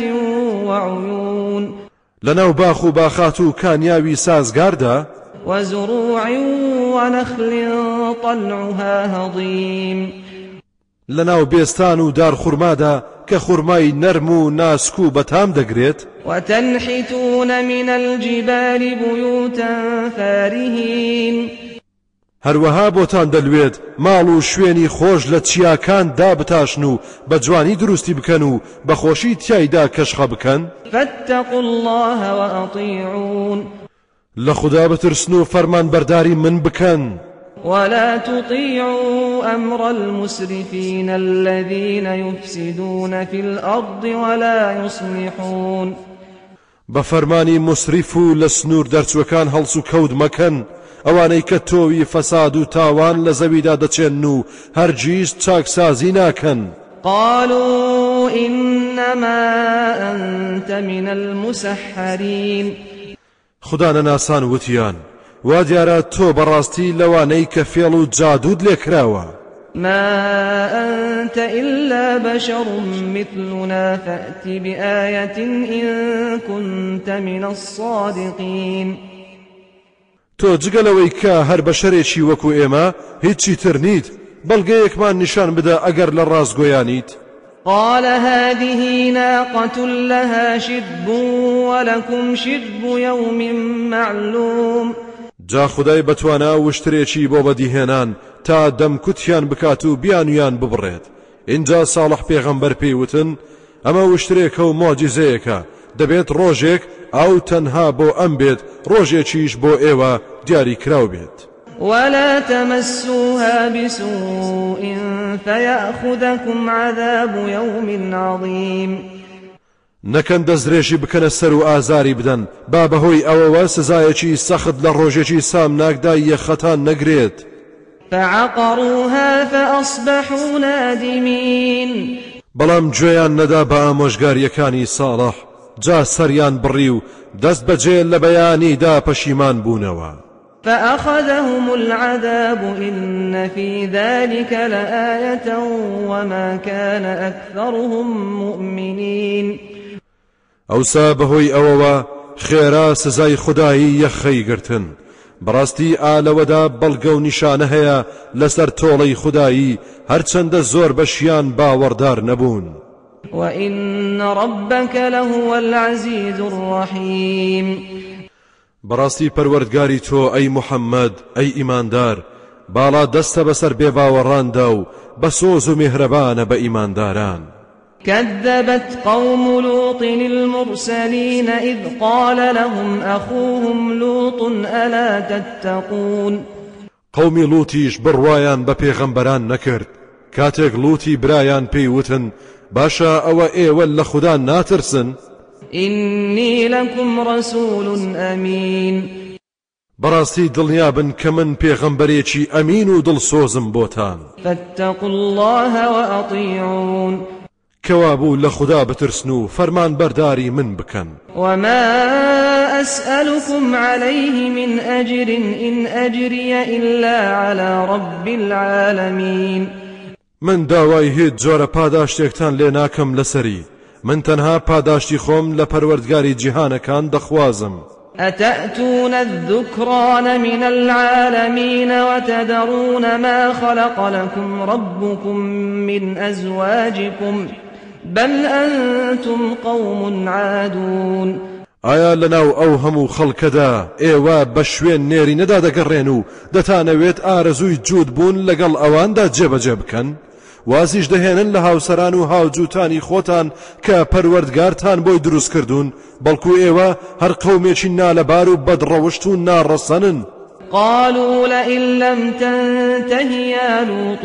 وعيون لەناو باخ و باخات و کانیاوی سازگاردا وزروع ونخل طلعها هضيم لەناو بێستان و دارخورمادا کە خوڕمای نەرم و ناسک و بەتام دەگرێت وتنحتون من الجبال بيوتا فارهين هەروەها بۆتان دەلوێت ماڵ و شوێنی خۆش لە چیاکان دابتاشن و بە جوانی دروستی بکەن و بەخۆشی تیایدا کەشخە بکەن فاتقوا الله وأطيعون لە خوددا بترسن و فەرمان بەرداری من بکەن ولا تطيعوا أمر المسرفين الذين يفسدون في الأرض ولا يصلحون بفرمانی مسرف و لسنور دەرچوەکان هەڵس و کەوت مەکەن ئەوانەی کە تۆوی فەساد و تاوان لە زەویدا دەچێن و هەرگیز چاکسازی ناکەن قالوا قالوا إنما أنت من المسحرين خدا نەناسان وتیان وا دیارە تۆ بەڕاستی لەوانەی کە فێڵ و جادود لێکراوە ما أنت إلا بشر مثلنا فأت بآية إن كنت من الصادقين تۆ جگەلەوەی کە هەر بەشەرێکی وەکو ئێمە هیچی تر نیت بەڵگەیەکمان نیشان بدە ئەگەر لە ڕاستگۆیانیت قال هذه ناقة لها شرب ولكم شرب يوم معلوم جا خدای بەتوانە وشترێکی بۆ بەدیهێنان تا دەمکوتیان بکات و بیانویان ببڕێت اینجا ساڵح پێغەمبەر پێیوتن ئەمە وشترێکە و مۆجیزەیەکە دەبێت ڕۆژێک ئەو تەنها بۆ ئەم بێت ڕۆژێکیش بۆ ئێوە دیاری کراو بێت ولا تمسوها بسوء فيأخذكم عذاب يوم عظيم نەکەن دەستدرێژی بکەنە سەر و ئازاری بدەن با بەهۆی ئەوەوە سزایەکی سەخت لە ڕۆژێکی سامناکدا یەخەتان نەگرێت فعقروها فأصبحوا نادمين بەڵام گوێیان نەدا بە ئامۆژگاریەکانی ساڵح جا سەریان بڕی و دەست بەجێ لە بەیانیدا پەشیمان بوونەوە فأخذهم العذاب إن في ذلك لآية وما كان أكثرهم مؤمنين ئەوسا بەهۆی ئەوەوە خێرا سزای خودایی یەخەی گرتن بەڕاستی ئالەوەدا بەڵگە و نیشانە هەیە لەسەر تۆڵەی خودایی هەرچەندە زۆر بەشیان باوەڕدار نەبوون وإن ربك لهو العزيز الرحيم بەڕاستی پەروەردگاری تۆ ئەی محەممەد ئەی ئیماندار باڵا دەستە بەسەر بێباوەڕاندا و بە سۆز و میهرەبانە بە ئیمانداران كذبت قوم لوط المرسلين إذ قال لهم أخوهم لوط ألا تتقون قومی لوتیش بڕوایان بە پێغەمبەران نەکرد کاتێک لوتی برایان پێیوتن باشە ئەوە ئێوە لە خوددا ناترسن إني لكم رسول أمين بەڕاستی دڵنیابن کە من پێغەمبەرێکی ئەمین و دڵسۆزم بۆتان فاتقوا الله وأطيعون کەوابوو لە خوددا بترسن و فەرمان بەرداری من بکەن وما أسألكم عليه من أجر إن أجري إلا على رب العالمين من داوای هیچ جۆرە پاداشتێکتان لێ ناکەم لەسەری من تەنها پاداشتی خۆم لە پەروەردگاری جیهانەکان دەخوازم أتأتون الذكران من العالمين وتذرون ما خلق لكم ربكم من أزواجكم بل أنتم قوم عادون ئایا لەناو ئەو هەموو خەڵکەدا ئێوە بە شوێن نێری نەدا دەگەڕێن و دەتانەوێت ئارەزووی جوود بوون لەگەڵ ئەواندا جێبەجێ بکەن وازیش دەهێنن لە هاوسەران و هاوجوتانی خۆتان کە پەروەردگارتان بۆی دروست کردوون بەڵکو ئێوە هەر قەومێکی نالەبار و بەدڕەوشت و ناڕەسەنن قالوا لئن لم تنته يا لوط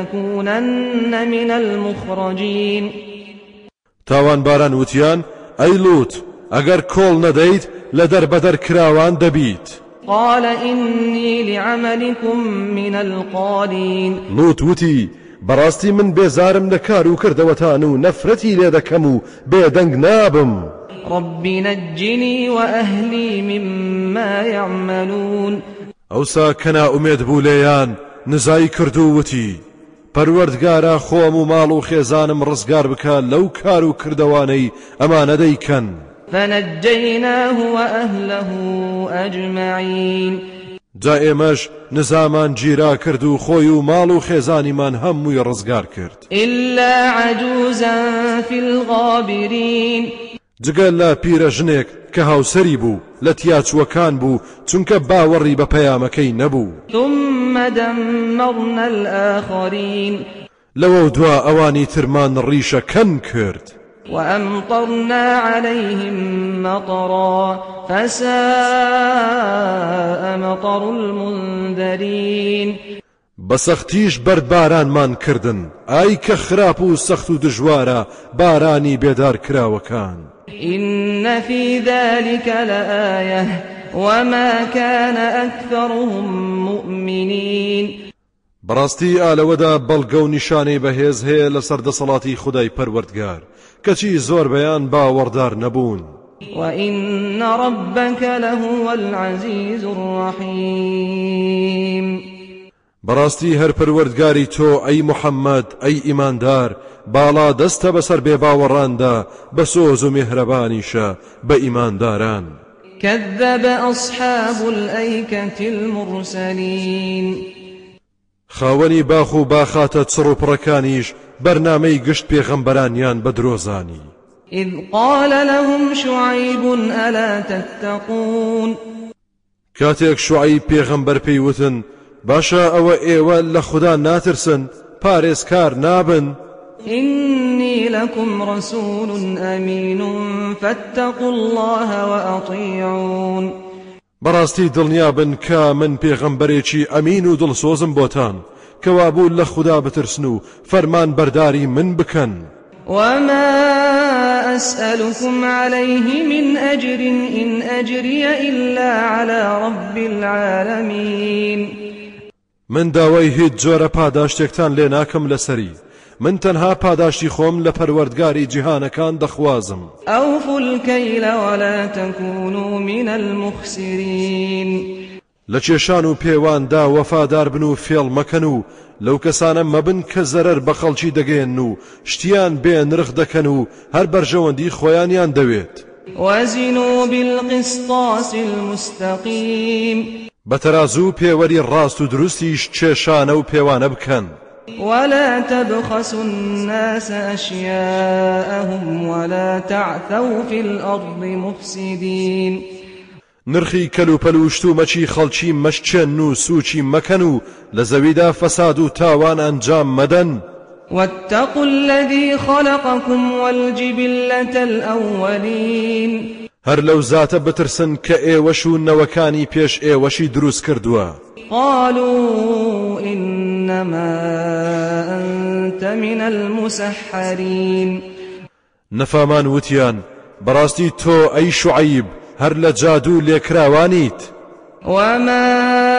لتكونن من المخرجين تاوان باران وتیان ئەی لوت ئەگەر کۆڵ نەدەیت لە دەربەدەر کراوان دەبیت قال إني لعملكم من القالين لوت وتی بەڕاستی من بێزارم لە کار و کردەوەتان و نەفرەتی لێ دەکەم و بێدەنگ نابم رب نجني وأهلي مما يعملون ئەوسا کەنا ئومێد بوو لێیان نزای کرد و وتی پەروەردگارە خۆم و ماڵ و خێزانم ڕزگار بکە لەو کار و کردەوانەی ئەمانە دەیکەن فنجيناه وأهله أجمعين جا ئێمەش نزامان گیرا کرد و خۆی و ماڵ و خێزانیمان هەمووی ڕزگار کرد إلا عجوزا في الغابرين جگە لە پیرەژنێک کە هاوسەری بوو لە تیاچوەکان بوو چونکە باوەڕی بە پەیامەکەی نەبوو ثم دمرنا الآخرين لەوە دوا ئەوانی ترمان ڕیشەکەن کرد وأمطرنا عليهم مطرا فساء مطر المنذرين بەسەختیش بەردبارانمان کردن ئای کە خراپ و سەخت و دژوارە بارانی بێدار کراوەکان إن في ذلك لآية وما كان أكثرهم مؤمنين بەڕاستی ئالەوەدا بەڵگە و نیشانەی بەهێز هەیە لەسەر دەسەڵاتی خودای پەروەردگار کەچی زۆر بەیان باوەڕدار نەبوون. وإن ربك لهو العزيز الرحيم بەڕاستی هەر پەروەردگاری تۆ ئەی محەممەد ئەی ئیماندار باڵا دەستە بەسەر بێباوەڕاندا بە سۆز و میهرەبانیشە بە ئیمانداران. كذب أصحاب الأيكة المرسلين خاوەنی باخ و باخاتە چڕ و پڕەکانیش بەرنامەی گشت پێغەمبەرانیان بە درۆزانی. إذ قال لهم شعيب ألا تتقون کاتێک شوعەیب پێغەمبەر پێیوتن باشە ئەوە ئێوە لە خوددا ناترسن پارێزکار نابن. إني لكم رسول أمين فاتقوا الله وأطيعون بەڕاستی دڵنیابن کە من پێغەمبەرێکی ئەمین و دڵسۆزم بۆتان کەوابوو لە خوددا بترسن و فەرمان بەرداری من بکەن. وما أسألكم عليه من أجر إن أجري إلا على رب العالمين من داوای هیچ جۆرە پاداشتێکتان لێ ناکەم لەسەری من تەنها پاداشتی خۆم لە پەروەردگاری جیهانەکان دەخوازم. أوفوا الكيل ولا تكونوا من المخسرين لە کێشان و پێواندا وەفادار بن و فێڵ مەکەن و لەو کەسانە مەبن کە زەرەر بە خەڵکی دەگەێن و شتیان بێ نرخ دەکەن و هەر بەرژەوەندی خۆیانیان دەوێت. وزنوا بالقسطاس المستقيم بەتەرازوو پێوەری ڕاست و دروستیش کێشانە و پێوانە بکەن. ولا تبخسوا الناس أشياءهم ولا تعثوا في الأرض مفسدين نرخی کەلوپەل و شتومەچی خەڵکی مەشچێن و سوچی مەکەن و لە زەویدا فەساد و تاوان ئەنجام مەدەن. واتقوا الذي خلقكم والجبلة الأولين هەر لەو زاتە بترسن کە ئێوەش و نەوەکانی پێش ئێوەشی دروست کردووە. قالوا إنما أنت من المسحرين نەفامان وتیان بەڕاستی تۆ ئەی شوعەیب هەر لە جادو لێکراوانیت. وما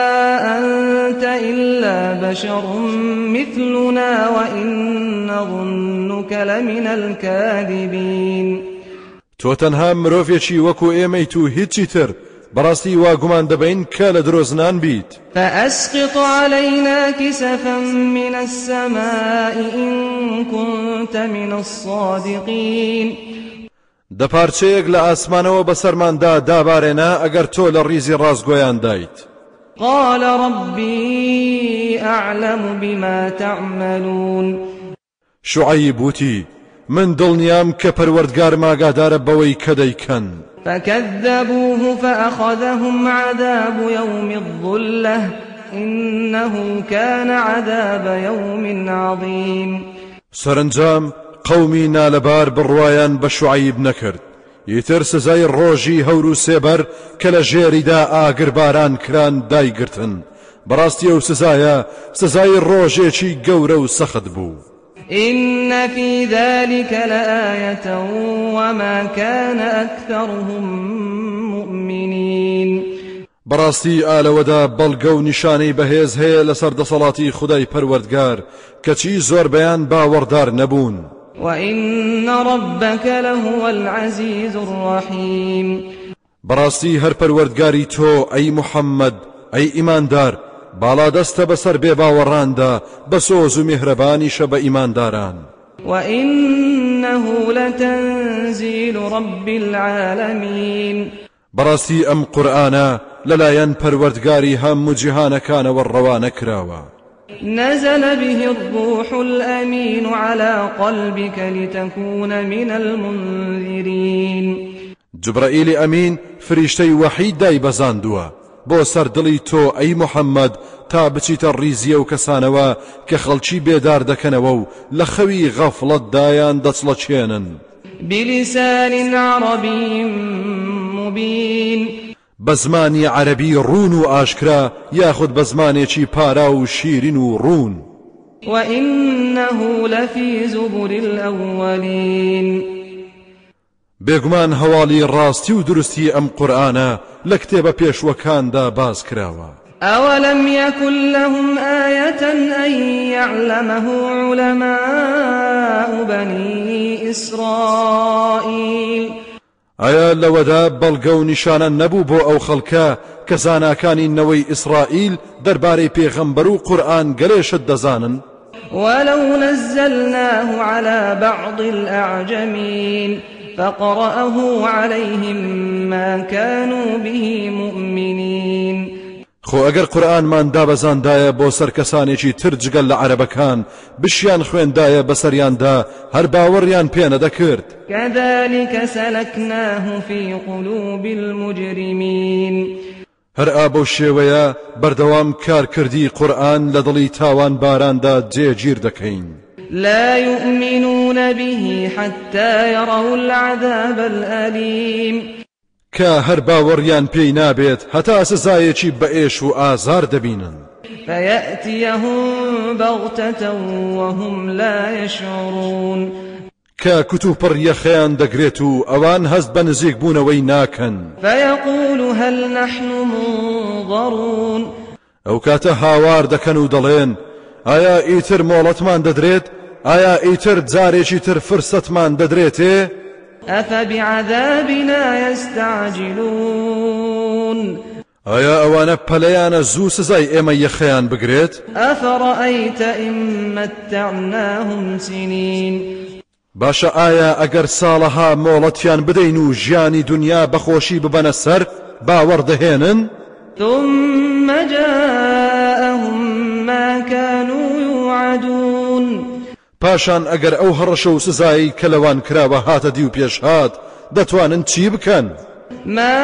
أنت إلا بشر مثلنا وإن نظنك لمن الكاذبين تۆ تەنها مرۆڤێکی وەکو ئێمەیت و هیچی تر بەڕاستی وا گومان دەبین کە لە درۆزنان بیت. فأسقط علينا كسفا من السماء إن كنت من الصادقين دەپارچەیەک لە ئاسمانەوە بەسەرماندا دابارێنە ئەگەر تۆ لە ڕیزی ڕاستگۆیان دایت. قال ربي أعلم بما تعملون شوعەیب وتی من دڵنیام کە پەروەردگارم ئاگادارە بەوەی کە دەیکەن. فكذبوه فأخذهم عذاب يوم الظلة إنه كان عذاب يوم عظيم سەرنجام قەومی نالەبار بڕوایان بە شوعەیب نەکرد ئیتر سزای ڕۆژی هەور و سێبەر کە لە ژێریدا ئاگرباران کران دایگرتن. بەڕاستی ئەو سزایە سزای ڕۆژێکی گەورە و سەخت بوو. إن في ذلك لآية وما كان أكثرهم مؤمنين بەڕاستی ئالەوەدا بەڵگە و نیشانەی بەهێز هەیە لەسەر دەسەڵاتی خودای پەروەردگار کەچی زۆر بەیان باوەڕدار نەبوون. وإن ربك لهو العزيز الرحيم بەڕاستی هەر پەروەردگاری تۆ ئەی محەممەد ئەی ئیماندار باڵا دەستە بەسەر بێباوەڕاندا بە سۆز و میهرەبانیشە بە ئیمانداران. وإنه لتنزيل رب العالمين بەڕاستی ئەم قورئانە لەلایەن پەروەردگاری هەموو جیهانەکانەوە ڕەوانە کراوە. نزل به الروح الأمين على قلبك لتكون من المنذرين جبرائیل ئەمین فریشتەی وەحی دایبەزاندووە بۆ سەردڵی تۆ ئەی محەممەد تا بچیتە ڕیزیە و کەسانەوە کە خەڵکی بێدار دەکەنەوە و لە خەوی غەفڵەتدایان دەچڵەچێنن. بلسان عربي مبين بە زمانی عەرەبی ڕوون و ئاشکرا یاخود بە زمانێکی پارا و شیرین و ڕوون. وإنه لفي زبر الأولين بێگومان هەواڵی ڕاستی و دروستی ئەم قورئانە لە کتێبە پێشوەکاندا باز کراوە. أولم يكن لهم آية أن يعلمه علماء بني إسرائيل ئایا لەوەدا بەڵگە و نیشانە نەبوو بۆ ئەو خەڵکە کە زاناکانی نەوەی ئیسرائیل دەربارەی پێغەمبەر و قورئان گەلێشت دەزانن؟ ولو نزلناه على بعض الأعجمين فقرأه عليهم ما كانوا به مؤمنين خۆ ئەگەر قورئانمان دابەزاندایە بۆ سەر کەسانێکی تر جگەل لە عەرەبەکان بشیان خوێندایە بەسەریاندا هەر باوەڕیان پێ نەدەکرد. كذلك سلكناه في قلوب المجرمين هەر ئابە شێوەیە بەردەوام کارکردی قورئان لە دڵی تاوان باراندا جێگیر دەکەین. لا يؤمنون به حتى يروا العذاب الأليم کە هەر باوەڕیان پێی نابێت هەتا سزایەکی بەئێش و ئازار دەبینن. فيأتيهم بغتة وهم لا يشعرون کە کتوپڕ یەخەیان دەگرێت و ئەوان هەست بە نزیک بوونەوەی ناکەن. فيقول هل نحن منظرون ئەو کاتە هاوار دەکەن و دەڵێن ئایا ئیتر مۆڵەتمان دەدرێت؟ ئایا ئیتر جارێکی تر فرسەتمان دەدرێتێ؟ أفبعذابنا يستعجلون ئایا ئەوانە پەلەیانە زوو سزای ئێمە یەخەیان بگرێت؟ أفرأيت إن متعناهم سنين باشە ئایا ئەگەر ساڵەها مۆڵەتیان بدەین و ژیانی دنیا بەخۆشی ببەنە سەر باوەڕ دەهێنن؟ ثم جاءهم ما كانوا يوعدون پاشان ئەگەر ئەو هەڕەشە و سزایی کە لەوان کراوە هاتە دی و پێشهات دەتوانن چی بکەن؟ ما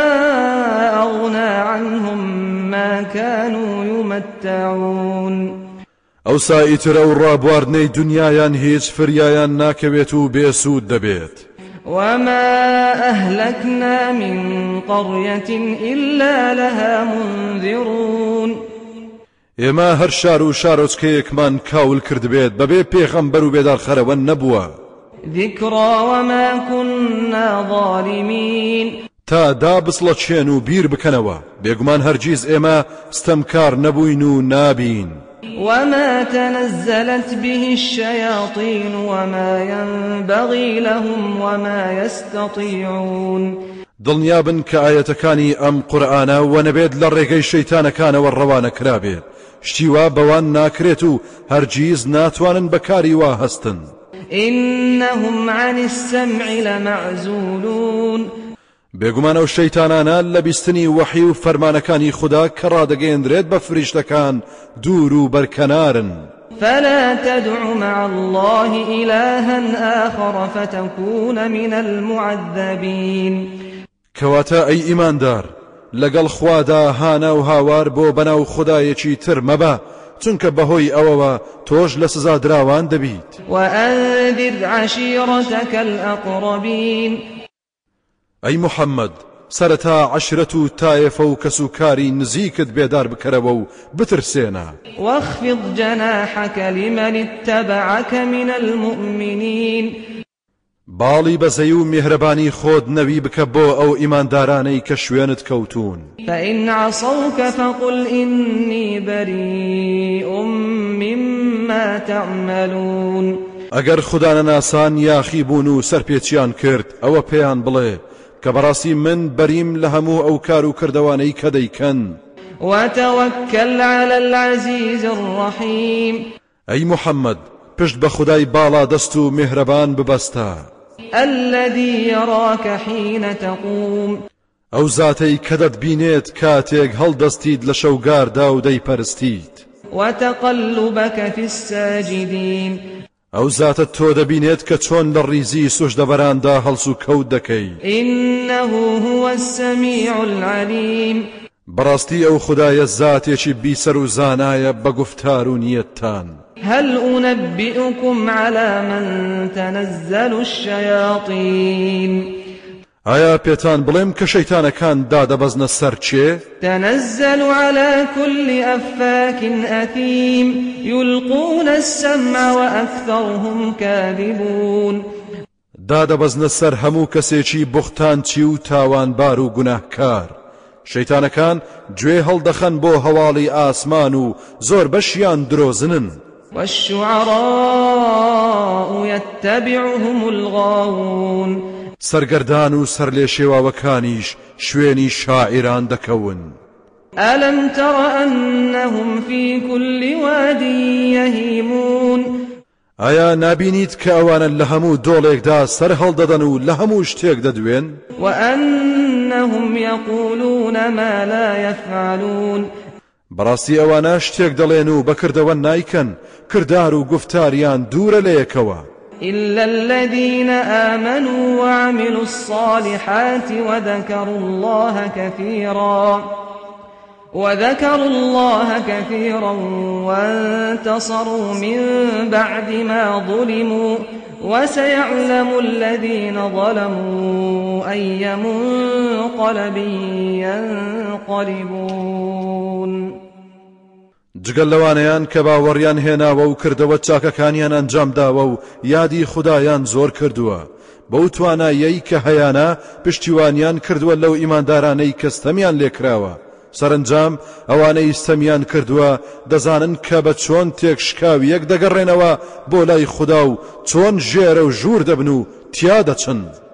أغنى عنهم ما كانوا يمتعون ئەوسا ئیتر ئەو ڕابواردنەی دنیایان هیچ فریایان ناکەوێت و بێسوود دەبێت. وما أهلكنا من قرية إلا لها منذرون ئێمە هەر شار و شارۆچکەیەکمان کاول کردبێت بەبێ پێغەمبەر و بێدارخەرەوە نەبووە. ذكرى وما كنا ظالمين تا دابسڵەچێن و بیر بکەنەوە بێگومان هەرگیز ئێمە ستەمکار نەبووین و نابین. وما تنزلت به الشياطين وما ينبغي لهم وما يستطيعون دڵنیابن کە ئاەتەکانی ئەم قورئانە و نەبێت لە ڕێگەی شەیتانەکانەوە ڕەوانە کرابێت شتیوا بەوان ناکرێت و هەرگیز ناتوانن بەکاری وا هەستن. إنهم عن السمع لمعزولون بێگومان ئەو شەیتانانە لە بیستنی وەحی و فەرمانەکانی خوددا کە ڕادەگەیەندرێت بە فریشتەکان دوور و بەرکەنارن. فلا تدع مع الله إلها آخر فتكون من المعذبين کەواتە ئەی ئیماندار لەگەڵ خوادا هانە و هاوار بۆ بەناو خودایەکی تر مەبە چونکە بەهۆی ئەوەوە تۆش لە سزا دراوان دەبیت. وأنذر عشيرتك الأقربين ئەی محەممەد سەرەتا عەشرەت و تایەفە و کەسوکاری نزیکت بێدار بکەرەوە و بترسێنە. واخفض جناحك لمن اتبعك من المؤمنين باڵی بەزەی و میهرەبانی خۆت نەوی بکە بۆ ئەو ئیماندارانەی کە شوێنت کەوتون. فإن عصوك فقل إني بريء مما تعملون ئەگەر خوددانە ناسان یاخی بوون و سەرپێچیان کرد ئەوە پێیان بڵێ کە بەڕاستی من بەریم لە هەموو ئەو کار و کردەوانەی کە دەیکەن. وتوكل على العزيز الرحيم ئەی محەممەد پشت بە خودای باڵا دەست و میهرەبان ببەستە. الذي يراك حين تقوم ئەو زاتەی کە دەتبینێت کاتێک هەڵدەستیت لە شەوگاردا و دەیپەرستیت. وتقلبك في الساجدين ئەو زاتە تۆ دەبینێت کە چۆن لە ڕیزی سوژدەبەراندا هەڵس و کەوت دەکەی. إنه هو السميع العليم بەڕاستی ئەو خودایە زاتێکی بیسەر و زانایە بە گفتار و نیەتتان. هل أنبئكم على من تنزل الشياطين ئایا پێتان بڵێم کە شەیتانەکان دادەبەزنە سەر چێ؟ تنزل على كل أفاك أثيم يلقون السمع وأكثرهم كاذبون دادەبەزنە سەر هەموو کەسێکی بوختانچی و تاوانبار و گوناهکار شەیتانەکان گوێ هەڵدەخەن بۆ هەواڵی ئاسمان و زۆر بەشیان درۆزنن والشعراء يتبعهم الغاوون سەرگەردان و سەر لێ شێواوەکانیش شوێنی شاعران دەکەون ألم تر أنهم في كل واد يهيمون ئایا نابینیت کە ئەوانە لە هەموو دۆڵێکدا سەر هەڵدەدەن و لە هەموو شتێک دەدوێن وأنهم يقولون ما لا يفعلون بەڕاستی ئەوانە شتێک دەڵێن و بەکردەوە نایکەن کردار و گفتاریان دوورە لە یەکەوە إلا الذين آمنوا وعملوا الصالحات وذكروا الله كثيرا وانتصروا من بعد ما ظلموا وسيعلم الذين ظلموا أي منقلب ينقلبون جگەل لەوانەیان کە باوەڕیان هێناوە و کردەوە چاکەکانیان ئەنجام داوە و یادی خودایان زۆر کردووە بەو توانایەی کە هەیانە پشتیوانیان کردووە لەو ئیماندارانەی کە ستەمیان لێکراوە سەرنجام ئەوانەی ستەمیان کردووە دەزانن کە بە چۆن تێکشکاوی یەک دەگەڕێنەوە بۆ لای خوددا و چۆن ژێرە و ژوور دەبن و تیا دەچن